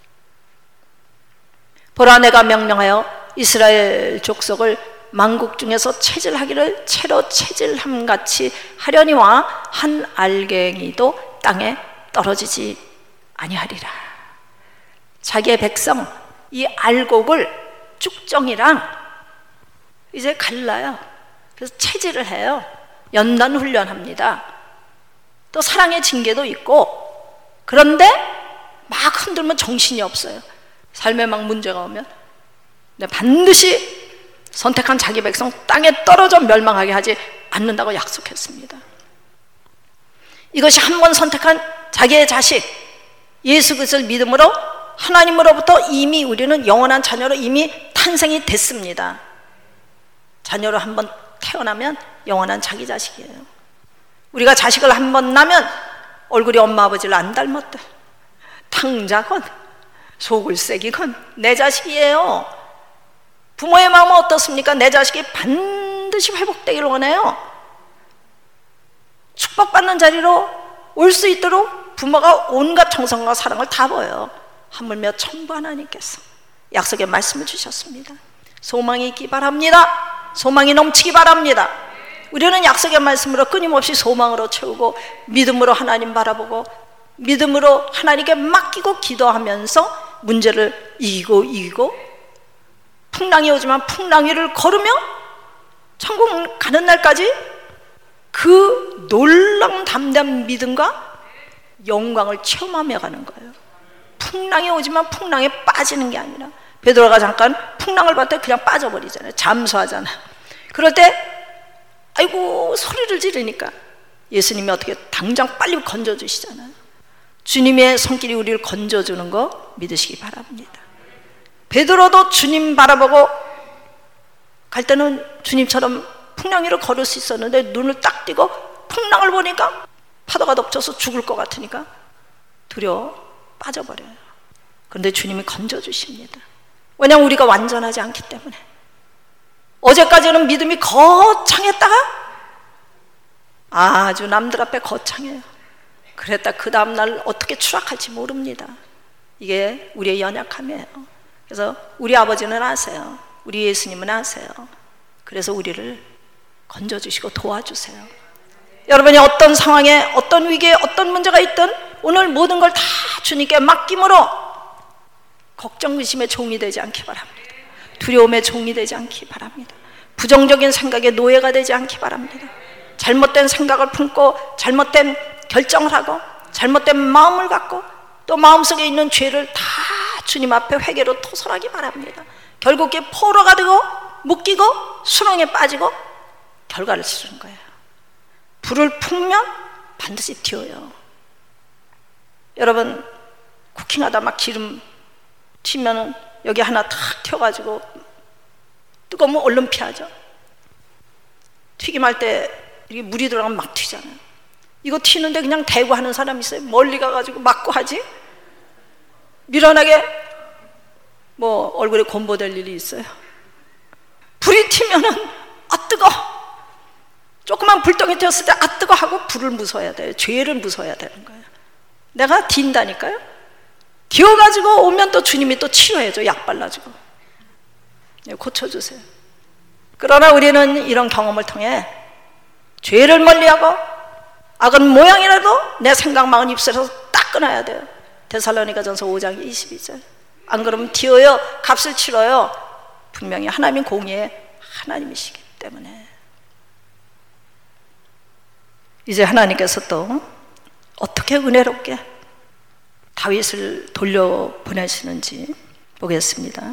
보라, 내가 명령하여 이스라엘 족속을 만국 중에서 채질하기를 채로 채질함같이 하려니와 한 알갱이도 땅에 떨어지지 아니하리라. 자기의 백성, 이 알곡을 쭉정이랑 이제 갈라요. 그래서 채질을 해요. 연단 훈련합니다. 또 사랑의 징계도 있고, 그런데 막 흔들면 정신이 없어요. 삶에 막 문제가 오면 반드시 선택한 자기 백성 땅에 떨어져 멸망하게 하지 않는다고 약속했습니다. 이것이 한 번 선택한 자기의 자식 예수 그리스도를 믿음으로 하나님으로부터 이미 우리는 영원한 자녀로 이미 탄생이 됐습니다. 자녀로 한 번 태어나면 영원한 자기 자식이에요. 우리가 자식을 한 번 낳으면 얼굴이 엄마 아버지를 안 닮았다, 탕자건 속을 새기건 내 자식이에요. 부모의 마음은 어떻습니까? 내 자식이 반드시 회복되기를 원해요. 축복받는 자리로 올 수 있도록 부모가 온갖 정성과 사랑을 다 보여요. 하물며 천부 하나님께서 약속의 말씀을 주셨습니다. 소망이 있기 바랍니다. 소망이 넘치기 바랍니다. 우리는 약속의 말씀으로 끊임없이 소망으로 채우고 믿음으로 하나님 바라보고 믿음으로 하나님께 맡기고 기도하면서 문제를 이기고 풍랑이 오지만 풍랑 위를 걸으며 천국 가는 날까지 그 놀라운 담대한 믿음과 영광을 체험하며 가는 거예요. 풍랑이 오지만 풍랑에 빠지는 게 아니라, 베드로가 잠깐 풍랑을 봤을 때 그냥 빠져버리잖아요. 잠수하잖아. 그럴 때 아이고 소리를 지르니까 예수님이 어떻게 당장 빨리 건져주시잖아요. 주님의 손길이 우리를 건져주는 거 믿으시기 바랍니다. 베드로도 주님 바라보고 갈 때는 주님처럼 풍랑 위를 걸을 수 있었는데 눈을 딱 뜨고 풍랑을 보니까 파도가 덮쳐서 죽을 것 같으니까 두려워 빠져버려요. 그런데 주님이 건져주십니다. 왜냐하면 우리가 완전하지 않기 때문에. 어제까지는 믿음이 거창했다가 아주 남들 앞에 거창해요. 그랬다 그 다음날 어떻게 추락할지 모릅니다. 이게 우리의 연약함이에요. 그래서 우리 아버지는 아세요. 우리 예수님은 아세요. 그래서 우리를 건져주시고 도와주세요. 여러분이 어떤 상황에 어떤 위기에 어떤 문제가 있든 오늘 모든 걸 다 주님께 맡김으로 걱정 의심의 종이 되지 않기 바랍니다. 두려움의 종이 되지 않기 바랍니다. 부정적인 생각의 노예가 되지 않기 바랍니다. 잘못된 생각을 품고 잘못된 결정을 하고 잘못된 마음을 갖고 또 마음속에 있는 죄를 다 주님 앞에 회개로 토설하기 바랍니다. 결국 그게 포로가 되고 묶이고 수렁에 빠지고 결과를 치르는 거예요. 불을 품면 반드시 튀어요. 여러분 쿠킹하다 막 기름 튀면은 여기 하나 탁 튀어가지고 뜨거우면 얼른 피하죠. 튀김할 때 이게 물이 들어가면 막 튀잖아요. 이거 튀는데 그냥 대고 하는 사람 있어요? 멀리 가가지고 막고 하지? 미련하게 뭐 얼굴에 곰보될 일이 있어요? 불이 튀면은 아 뜨거! 조그만 불덩이 튀었을 때 아 뜨거 하고 불을 무서워야 돼요. 죄를 무서워야 되는 거예요. 내가 딘다니까요. 기어가지고 오면 또 주님이 또 치료해줘. 약 발라주고 고쳐주세요. 그러나 우리는 이런 경험을 통해 죄를 멀리하고 악은 모양이라도 내 생각 마음 입술에서 딱 끊어야 돼요. 데살로니가전서 5장 22절. 안 그러면 튀어요. 값을 치러요. 분명히 하나님 공의의 하나님이시기 때문에. 이제 하나님께서 또 어떻게 은혜롭게 다윗을 돌려보내시는지 보겠습니다.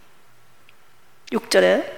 6절에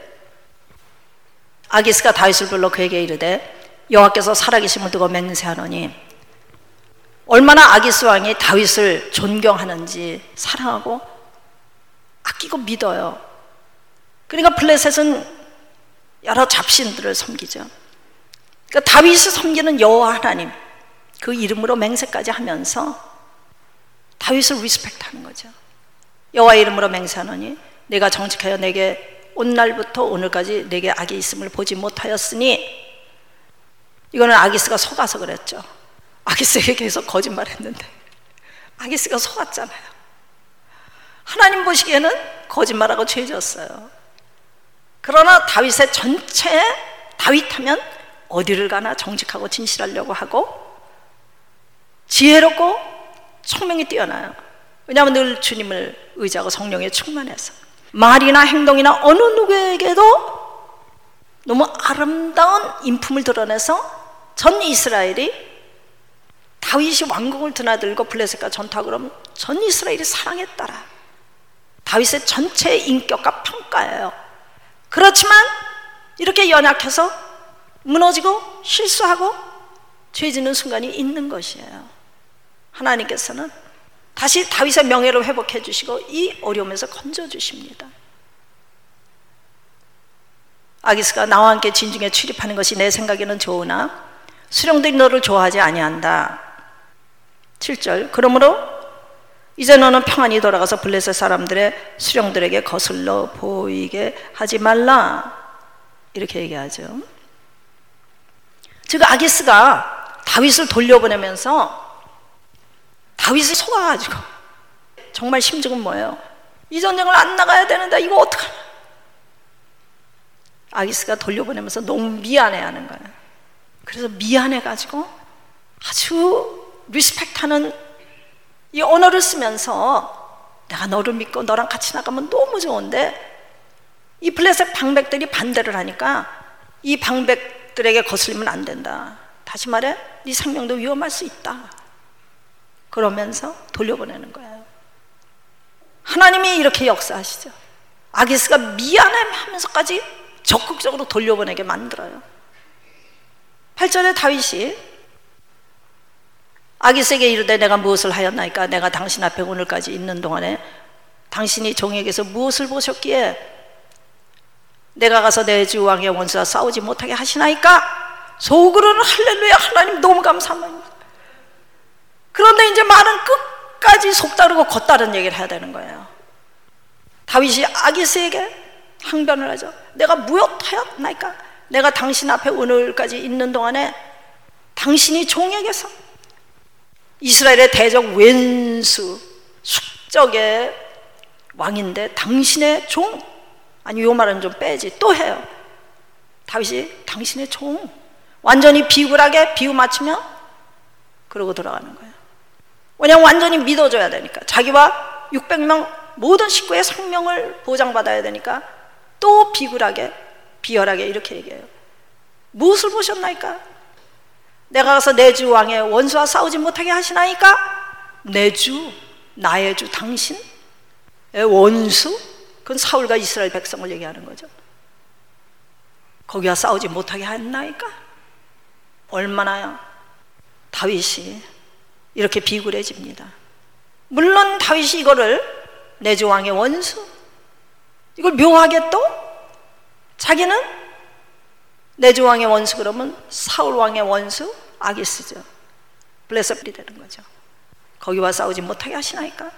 아기스가 다윗을 불러 그에게 이르되 여호와께서 살아계심을 두고 맹세하노니, 얼마나 아기스 왕이 다윗을 존경하는지 사랑하고 아끼고 믿어요. 그러니까 블레셋은 여러 잡신들을 섬기죠. 그러니까 다윗을 섬기는 여호와 하나님 그 이름으로 맹세까지 하면서 다윗을 리스펙트하는 거죠. 여호와의 이름으로 맹세하노니 내가 정직하여 내게 온 날부터 오늘까지 내게 악이 있음을 보지 못하였으니, 이거는 아기스가 속아서 그랬죠. 아기스에게 계속 거짓말했는데 아기스가 속았잖아요. 하나님 보시기에는 거짓말하고 죄졌어요. 그러나 다윗의 전체에 다윗하면 어디를 가나 정직하고 진실하려고 하고 지혜롭고聰明이 뛰어나요. 왜냐하면 늘 주님을 의지하고 성령에 충만해서 말이나 행동이나 어느 누구에게도 너무 아름다운 인품을 드러내서 전 이스라엘이 다윗이 왕궁을 드나들고 블레셋과 전투하고 그러면 전 이스라엘이 사랑했더라. 다윗의 전체 인격과 평가예요. 그렇지만 이렇게 연약해서 무너지고 실수하고 죄 짓는 순간이 있는 것이에요. 하나님께서는 다시 다윗의 명예를 회복해 주시고 이 어려움에서 건져 주십니다. 아기스가 나와 함께 진중에 출입하는 것이 내 생각에는 좋으나 수령들이 너를 좋아하지 아니한다. 7절. 그러므로 이제 너는 평안히 돌아가서 블레셋 사람들의 수령들에게 거슬러 보이게 하지 말라. 이렇게 얘기하죠. 즉 아기스가 다윗을 돌려보내면서 다윗이 속아가지고 정말 심정은 뭐예요? 이 전쟁을 안 나가야 되는데 이거 어떡하나. 아기스가 돌려보내면서 너무 미안해하는 거예요. 그래서 미안해가지고 아주 리스펙트하는 이 언어를 쓰면서 내가 너를 믿고 너랑 같이 나가면 너무 좋은데 이 블레셋 방백들이 반대를 하니까 이 방백들에게 거슬리면 안 된다. 다시 말해 네 생명도 위험할 수 있다. 그러면서 돌려보내는 거예요. 하나님이 이렇게 역사하시죠. 아기스가 미안해하면서까지 적극적으로 돌려보내게 만들어요. 8절에 다윗이 아기스에게 이르되 내가 무엇을 하였나이까? 내가 당신 앞에 오늘까지 있는 동안에 당신이 종에게서 무엇을 보셨기에 내가 가서 내 주 왕의 원수와 싸우지 못하게 하시나이까? 속으로는 할렐루야, 하나님 너무 감사합니다. 그런데 이제 말은 끝까지 속다르고 겉다른 얘기를 해야 되는 거예요. 다윗이 아기스에게 항변을 하죠. 내가 무엇하였나이까? 내가 당신 앞에 오늘까지 있는 동안에 당신이 종에게서 이스라엘의 대적 왼수 숙적의 왕인데 당신의 종, 아니 요 말은 좀 빼지, 또 해요. 다윗이 당신의 종, 완전히 비굴하게 비유 맞추며 그러고 돌아가는 거예요. 왜냐하면 완전히 믿어줘야 되니까. 자기와 600명 모든 식구의 생명을 보장받아야 되니까 또 비굴하게 비열하게 이렇게 얘기해요. 무엇을 보셨나이까? 내가 가서 내 주 왕의 원수와 싸우지 못하게 하시나이까? 내 주, 나의 주, 당신의 원수? 그건 사울과 이스라엘 백성을 얘기하는 거죠. 거기와 싸우지 못하게 했나이까? 얼마나 다윗이 이렇게 비굴해집니다. 물론 다윗이 이거를 내 주 왕의 원수, 이걸 묘하게 또 자기는 내 주 왕의 원수 그러면 사울 왕의 원수 아기스죠. 블레셋이 되는 거죠. 거기와 싸우지 못하게 하시나이까?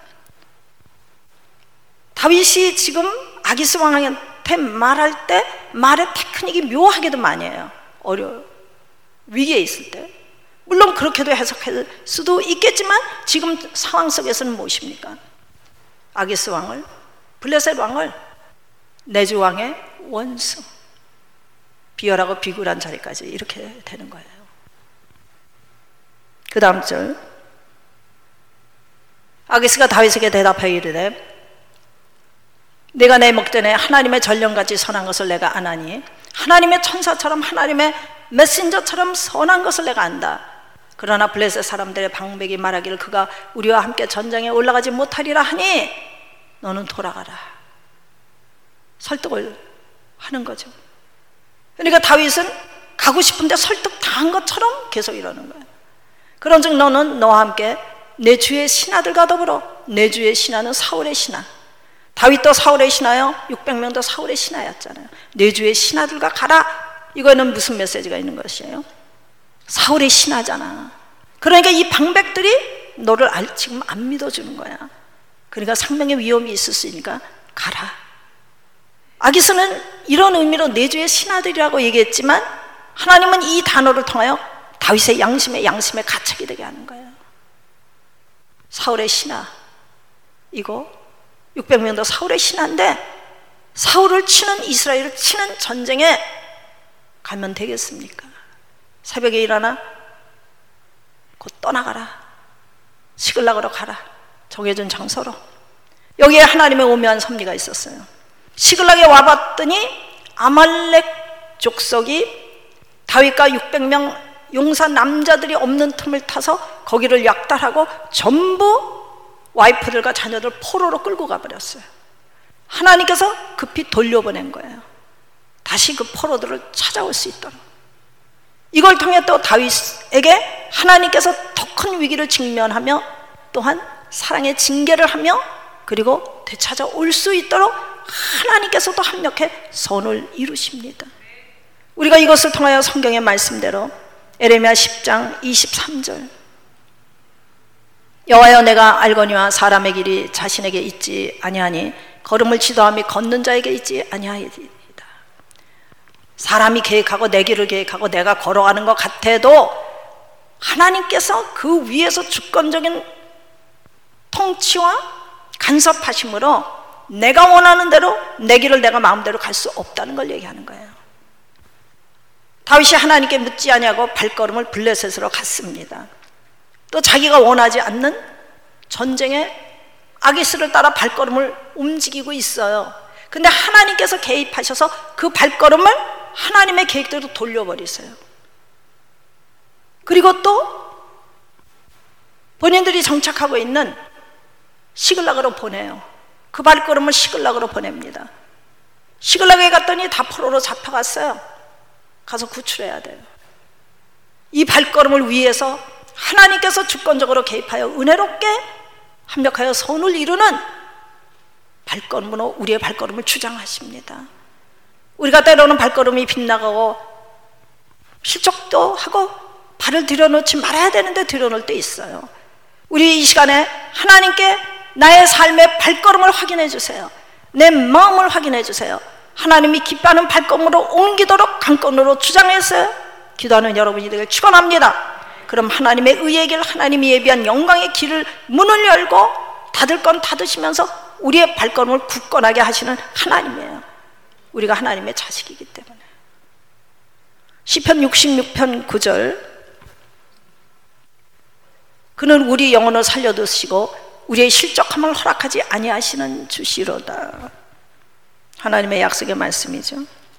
다윗이 지금 아기스 왕한테 말할 때 말의 테크닉이 묘하게도 많이 해요. 어려워요. 위기에 있을 때. 물론 그렇게도 해석할 수도 있겠지만 지금 상황 속에서는 무엇입니까? 아기스 왕을, 블레셋 왕을 내 주 왕의 원수, 비열하고 비굴한 자리까지 이렇게 되는 거예요. 그 다음 절, 아기스가 다윗에게 대답하여 이르되 내가 내 목전에 하나님의 전령같이 선한 것을 내가 아나니 하나님의 천사처럼 하나님의 메신저처럼 선한 것을 내가 안다. 그러나 블레셋 사람들의 방백이 말하기를 그가 우리와 함께 전장에 올라가지 못하리라 하니 너는 돌아가라. 설득을 하는 거죠. 그러니까 다윗은 가고 싶은데 설득당한 것처럼 계속 이러는 거예요. 그런즉 너는 너와 함께 내 주의 신하들과 더불어, 내 주의 신하는 사울의 신하, 다윗도 사울의 신하요 600명도 사울의 신하였잖아요. 내 주의 신하들과 가라. 이거는 무슨 메시지가 있는 것이에요? 사울의 신하잖아. 그러니까 이 방백들이 너를 지금 안 믿어주는 거야. 그러니까 생명의 위험이 있을 수 있으니까 가라. 아기스는 이런 의미로 내 주의 신하들이라고 얘기했지만 하나님은 이 단어를 통하여 다윗의 양심에 가책이 되게 하는 거예요. 사울의 신하, 이거 600명도 사울의 신하인데 사울을 치는, 이스라엘을 치는 전쟁에 가면 되겠습니까? 새벽에 일어나 곧 떠나가라. 시글락으로 가라. 정해진 장소로. 여기에 하나님의 오묘한 섭리가 있었어요. 시글락에 와봤더니 아말렉 족속이 다윗과 600명 용사 남자들이 없는 틈을 타서 거기를 약탈하고 전부 와이프들과 자녀들 포로로 끌고 가버렸어요. 하나님께서 급히 돌려보낸 거예요. 다시 그 포로들을 찾아올 수 있도록. 이걸 통해 또 다윗에게 하나님께서 더 큰 위기를 직면하며 또한 사랑의 징계를 하며 그리고 되찾아올 수 있도록 하나님께서도 합력해 선을 이루십니다. 우리가 이것을 통하여 성경의 말씀대로 에레미야 10장 23절 여호와여, 내가 알거니와 사람의 길이 자신에게 있지 아니하니 걸음을 지도함이 걷는 자에게 있지 아니하리이다. 사람이 계획하고 내 길을 계획하고 내가 걸어가는 것 같아도 하나님께서 그 위에서 주권적인 통치와 간섭하심으로 내가 원하는 대로 내 길을 내가 마음대로 갈 수 없다는 걸 얘기하는 거예요. 다윗이 하나님께 묻지 아니하고 발걸음을 블레셋으로 갔습니다. 또 자기가 원하지 않는 전쟁의 아기스를 따라 발걸음을 움직이고 있어요. 근데 하나님께서 개입하셔서 그 발걸음을 하나님의 계획대로 돌려버리세요. 그리고 또 본인들이 정착하고 있는 시글락으로 보내요. 그 발걸음을 시글락으로 보냅니다. 시글락에 갔더니 다 포로로 잡혀갔어요. 가서 구출해야 돼요. 이 발걸음을 위해서 하나님께서 주권적으로 개입하여 은혜롭게 완벽하여 선을 이루는 발걸음으로 우리의 발걸음을 주장하십니다. 우리가 때로는 발걸음이 빗나가고 실족도 하고 발을 들여놓지 말아야 되는데 들여놓을 때 있어요. 우리 이 시간에 하나님께 나의 삶의 발걸음을 확인해 주세요. 내 마음을 확인해 주세요. 하나님이 기뻐하는 발걸음으로 옮기도록 강권으로 주장해서 기도하는 여러분이 되길 축원합니다. 그럼 하나님의 의의 길, 하나님이 예비한 영광의 길을 문을 열고 닫을 건 닫으시면서 우리의 발걸음을 굳건하게 하시는 하나님이에요. 우리가 하나님의 자식이기 때문에. 시편 66편 9절, 그는 우리 영혼을 살려두시고 우리의 실족함을 허락하지 아니하시는 주시로다. 하나님의 약속의 말씀이죠.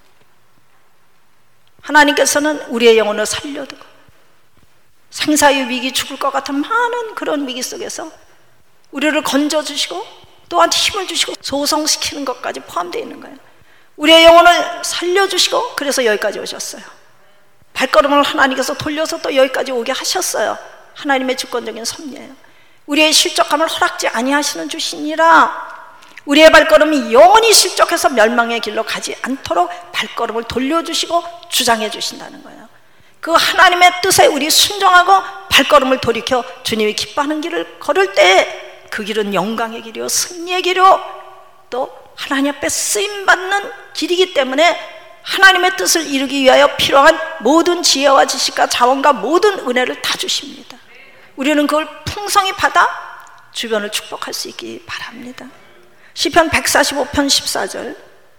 하나님께서는 우리의 영혼을 살려두고 생사의 위기, 죽을 것 같은 많은 그런 위기 속에서 우리를 건져주시고 또한 힘을 주시고 소성시키는 것까지 포함되어 있는 거예요. 우리의 영혼을 살려주시고 그래서 여기까지 오셨어요. 발걸음을 하나님께서 돌려서 또 여기까지 오게 하셨어요. 하나님의 주권적인 섭리예요. 우리의 실족함을 허락지 아니하시는 주시니라. 우리의 발걸음이 영원히 실족해서 멸망의 길로 가지 않도록 발걸음을 돌려주시고 주장해 주신다는 거예요. 그 하나님의 뜻에 우리 순종하고 발걸음을 돌이켜 주님이 기뻐하는 길을 걸을 때 그 길은 영광의 길이요 승리의 길이요 또 하나님 앞에 쓰임받는 길이기 때문에 하나님의 뜻을 이루기 위하여 필요한 모든 지혜와 지식과 자원과 모든 은혜를 다 주십니다. 우리는 그걸 풍성히 받아 주변을 축복할 수 있기 바랍니다. 시편 145편 14절,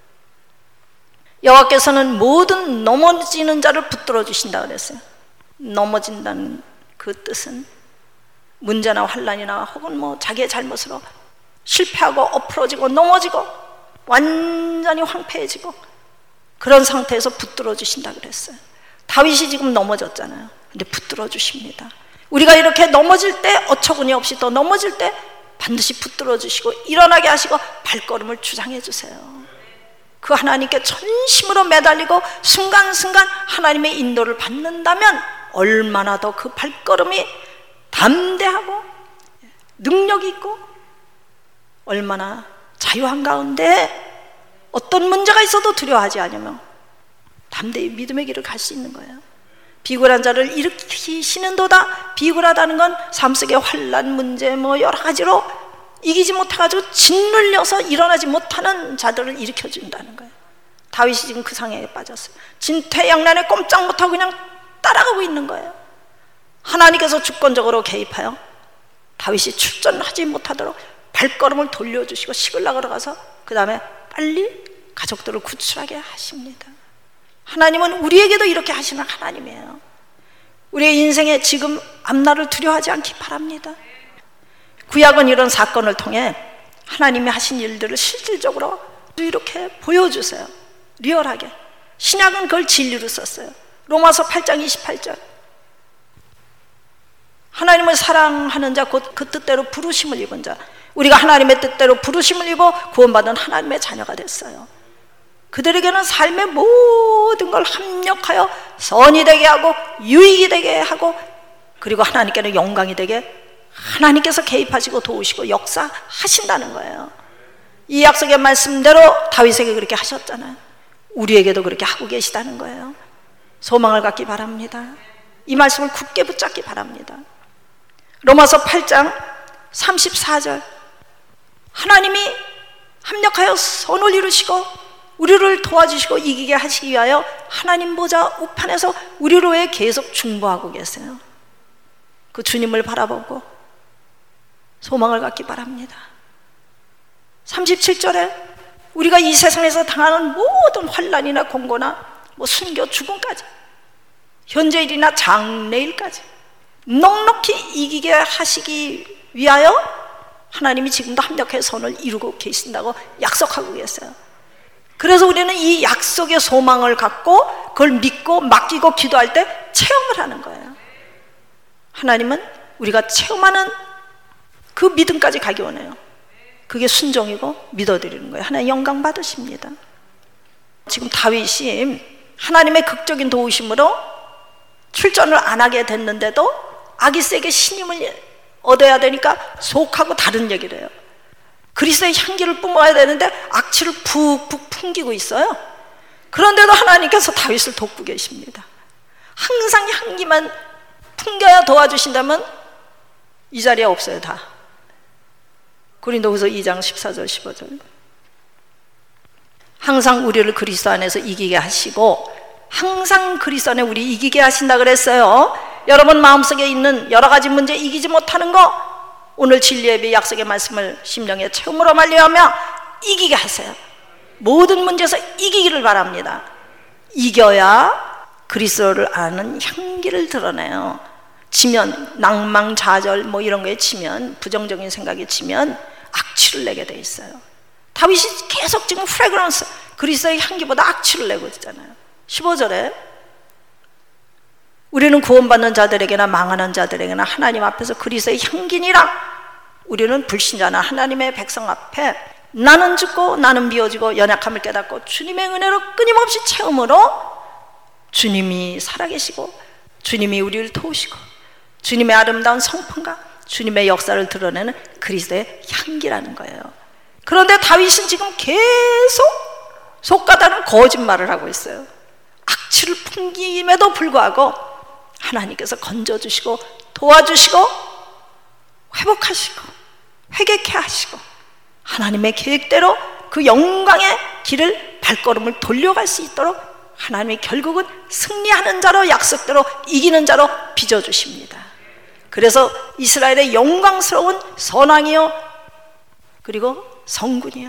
여호와께서는 모든 넘어지는 자를 붙들어 주신다 그랬어요. 넘어진다는 그 뜻은 문제나 환난이나 혹은 뭐 자기의 잘못으로 실패하고 엎어지고 넘어지고 완전히 황폐해지고 그런 상태에서 붙들어 주신다 그랬어요. 다윗이 지금 넘어졌잖아요. 근데 붙들어 주십니다. 우리가 이렇게 넘어질 때 어처구니 없이 또 넘어질 때 반드시 붙들어 주시고 일어나게 하시고 발걸음을 주장해 주세요. 그 하나님께 전심으로 매달리고 순간순간 하나님의 인도를 받는다면 얼마나 더 그 발걸음이 담대하고 능력이 있고 얼마나 자유한 가운데 어떤 문제가 있어도 두려워하지 않으며 담대히 믿음의 길을 갈 수 있는 거예요. 비굴한 자를 일으키시는도다. 비굴하다는 건 삶 속의 환난 문제 뭐 여러 가지로 이기지 못해가지고 짓눌려서 일어나지 못하는 자들을 일으켜준다는 거예요. 다윗이 지금 그 상황에 빠졌어요. 진퇴양난에 꼼짝 못하고 그냥 따라가고 있는 거예요. 하나님께서 주권적으로 개입하여 다윗이 출전하지 못하도록 발걸음을 돌려주시고 시글락으로 가서 그 다음에 빨리 가족들을 구출하게 하십니다. 하나님은 우리에게도 이렇게 하시는 하나님이에요. 우리의 인생에 지금 앞날을 두려워하지 않기 바랍니다. 구약은 이런 사건을 통해 하나님이 하신 일들을 실질적으로 이렇게 보여주세요. 리얼하게. 신약은 그걸 진리로 썼어요. 로마서 8장 28절, 하나님을 사랑하는 자 곧 그 뜻대로 부르심을 입은 자, 우리가 하나님의 뜻대로 부르심을 입어 구원받은 하나님의 자녀가 됐어요. 그들에게는 삶의 모든 걸 합력하여 선이 되게 하고 유익이 되게 하고 그리고 하나님께는 영광이 되게 하나님께서 개입하시고 도우시고 역사하신다는 거예요. 이 약속의 말씀대로 다윗에게 그렇게 하셨잖아요. 우리에게도 그렇게 하고 계시다는 거예요. 소망을 갖기 바랍니다. 이 말씀을 굳게 붙잡기 바랍니다. 로마서 8장 34절 하나님이 합력하여 선을 이루시고 우리를 도와주시고 이기게 하시기 위하여 하나님 보좌 우편에서 우리로 왜 계속 중보하고 계세요? 그 주님을 바라보고 소망을 갖기 바랍니다. 37절에 우리가 이 세상에서 당하는 모든 환난이나 공고나 순교 죽음까지 현재일이나 장래일까지 넉넉히 이기게 하시기 위하여 하나님이 지금도 합력의 선을 이루고 계신다고 약속하고 계세요. 그래서 우리는 이 약속의 소망을 갖고 그걸 믿고 맡기고 기도할 때 체험을 하는 거예요. 하나님은 우리가 체험하는 그 믿음까지 가기 원해요. 그게 순종이고 믿어드리는 거예요. 하나님 영광 받으십니다. 지금 다윗이 하나님의 극적인 도우심으로 출전을 안 하게 됐는데도 아기스에게 신임을 얻어야 되니까 속하고 다른 얘기를 해요. 그리스도의 향기를 뿜어야 되는데 악취를 푹푹 풍기고 있어요. 그런데도 하나님께서 다윗을 돕고 계십니다. 항상 향기만 풍겨야 도와주신다면 이 자리에 없어요. 다 고린도후서 2장 14절 15절 항상 우리를 그리스도 안에서 이기게 하시고 항상 그리스도 안에 우리 이기게 하신다 그랬어요. 여러분 마음속에 있는 여러 가지 문제 이기지 못하는 거 오늘 진리예배 약속의 말씀을 심령의 체험으로 말미암아 이기게 하세요. 모든 문제에서 이기기를 바랍니다. 이겨야 그리스도를 아는 향기를 드러내요. 지면 낭망 좌절 이런 거에 치면 부정적인 생각에 치면 악취를 내게 돼 있어요. 다윗이 계속 지금 프레그런스 그리스도의 향기보다 악취를 내고 있잖아요. 15절에 우리는 구원받는 자들에게나 망하는 자들에게나 하나님 앞에서 그리스도의 향기니라. 우리는 불신자나 하나님의 백성 앞에 나는 죽고 나는 비워지고 연약함을 깨닫고 주님의 은혜로 끊임없이 체험으로 주님이 살아계시고 주님이 우리를 도우시고 주님의 아름다운 성품과 주님의 역사를 드러내는 그리스도의 향기라는 거예요. 그런데 다윗은 지금 계속 속가다는 거짓말을 하고 있어요. 악취를 풍김에도 불구하고 하나님께서 건져주시고 도와주시고 회복하시고 회개케 하시고 하나님의 계획대로 그 영광의 길을 발걸음을 돌려갈 수 있도록 하나님이 결국은 승리하는 자로 약속대로 이기는 자로 빚어주십니다. 그래서 이스라엘의 영광스러운 선왕이요 그리고 성군이요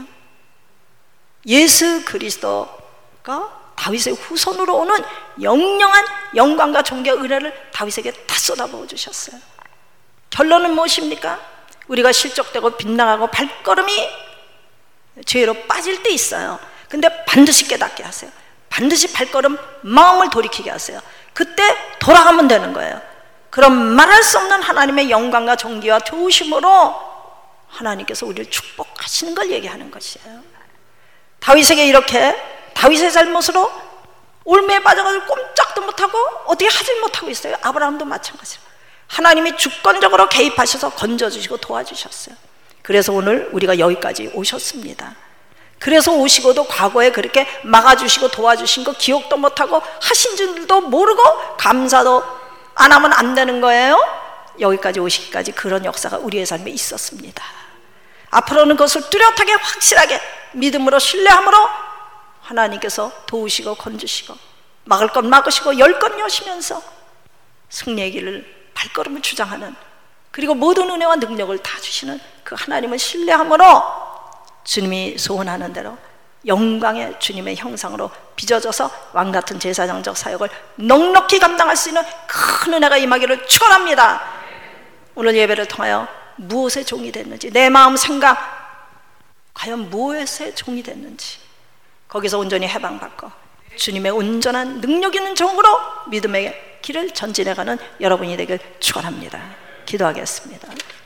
예수 그리스도가 다윗의 후손으로 오는 영영한 영광과 존귀와 은혜를 다윗에게 다 쏟아부어 주셨어요. 결론은 무엇입니까? 우리가 실족되고 빗나가고 발걸음이 죄로 빠질 때 있어요. 근데 반드시 깨닫게 하세요. 반드시 발걸음 마음을 돌이키게 하세요. 그때 돌아가면 되는 거예요. 그럼 말할 수 없는 하나님의 영광과 존귀와 도우심으로 하나님께서 우리를 축복하시는 걸 얘기하는 것이에요. 다윗에게 이렇게 다윗의 잘못으로 올매에 빠져가지고 꼼짝도 못하고 어떻게 하질 못하고 있어요. 아브라함도 마찬가지로 하나님이 주권적으로 개입하셔서 건져주시고 도와주셨어요. 그래서 오늘 우리가 여기까지 오셨습니다. 그래서 오시고도 과거에 그렇게 막아주시고 도와주신 거 기억도 못하고 하신 줄도 모르고 감사도 안 하면 안 되는 거예요. 여기까지 오시기까지 그런 역사가 우리의 삶에 있었습니다. 앞으로는 그것을 뚜렷하게 확실하게 믿음으로 신뢰함으로 하나님께서 도우시고 건주시고 막을 것 막으시고 열 것 여시면서 승리의 길을 발걸음을 주장하는 그리고 모든 은혜와 능력을 다 주시는 그 하나님을 신뢰함으로 주님이 소원하는 대로 영광의 주님의 형상으로 빚어져서 왕같은 제사장적 사역을 넉넉히 감당할 수 있는 큰 은혜가 임하기를 축원합니다. 오늘 예배를 통하여 무엇의 종이 됐는지 내 마음 생각 과연 무엇의 종이 됐는지 거기서 온전히 해방받고 주님의 온전한 능력 있는 종으로 믿음의 길을 전진해가는 여러분이 되길 축원합니다. 기도하겠습니다.